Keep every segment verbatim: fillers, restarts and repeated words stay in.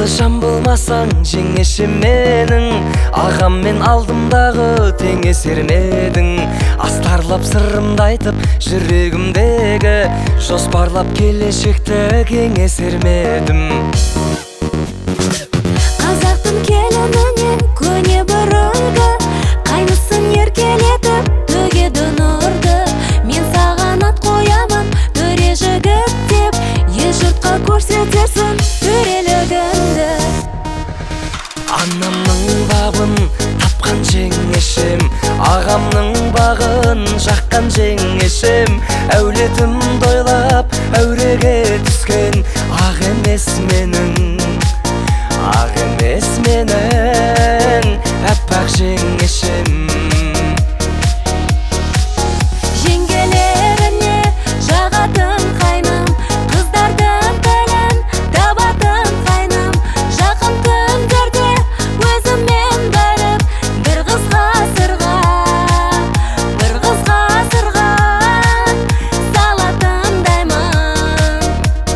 жан болмасаң жеңешем менің, ағам мен алдымдағы теңесермедің. Астарлап сырымды айтып жүрегімдегі, жоспарлап келешекті кеңесермедім. Қазақтың келініне көне бір үлгі, қайнысын еркелетіп төгеді нұрды. Мен саған ат қоямын төре жігіт деп, ел жұртқа көрсетерсің төрелігіңді. Анамның бабын тапқан жеңешем, ағамның бағын жаққан жеңешем. Әулетім дойлап әуреге түскен, ақ емес менің, ақ емес менің әппақ жеңешем. Жеңгелеріне жағатын қайным, қыздардың тілін табатын қайным. Жақын күндерде өзіммен барып, бір қызға сырға, бір қызға сырға салатындаймын.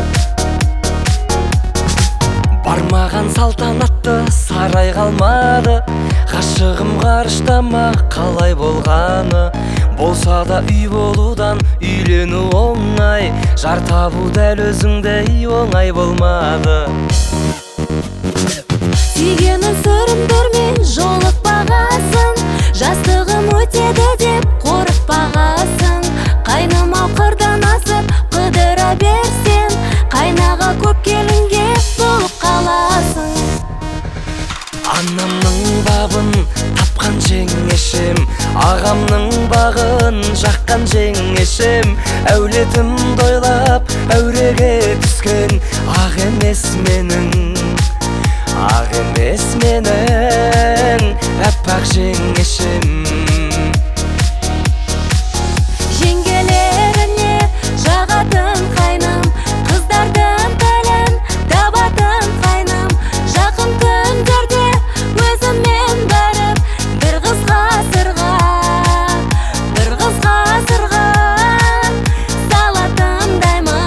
Бармаған салтанатты сарай қалмады, ғашығым ғарыштама қалай болғаны. Болса да үй болудан үйлену оңай, жар табу дәл өзіңдей оңай болмады. Сүйгенін сүріндірмей жолықпағасын, жастығым өтеді деп қорықпағасын. Қайным-ау қырдан асып қыдыра берсен, қайнаға көп келінге болып қаласың. Анамның бабын тапқан жеңешем, ағамның бағын жаққан жеңешем. Әулетім дойлап әуреге түскен, ақ емес менің, ақ емес менің әппақ жеңешем. Жеңгелеріне жағатын қайным, қыздардың тілін табатын қайным. Жақын күндерде өзіммен барып, бір қызға сырға, бір қызға сырға салатындаймын.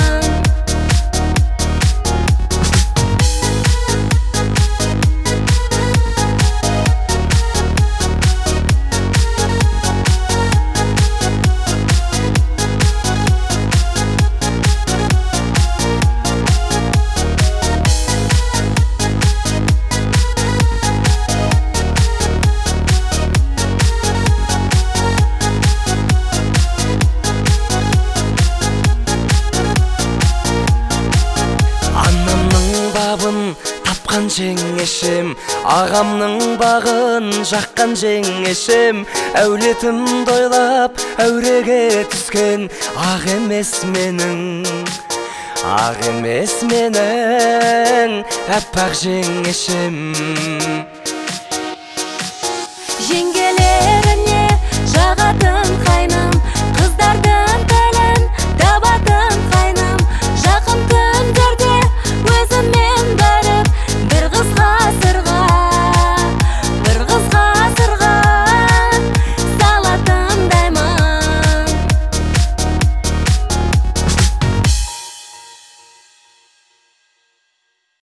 Тапқан жеңешем, ағамның бағын жаққан жеңешем. Әулетім дойлап әуреге түскен, ақ емес менің, ақ емес менің әппақ жеңешем.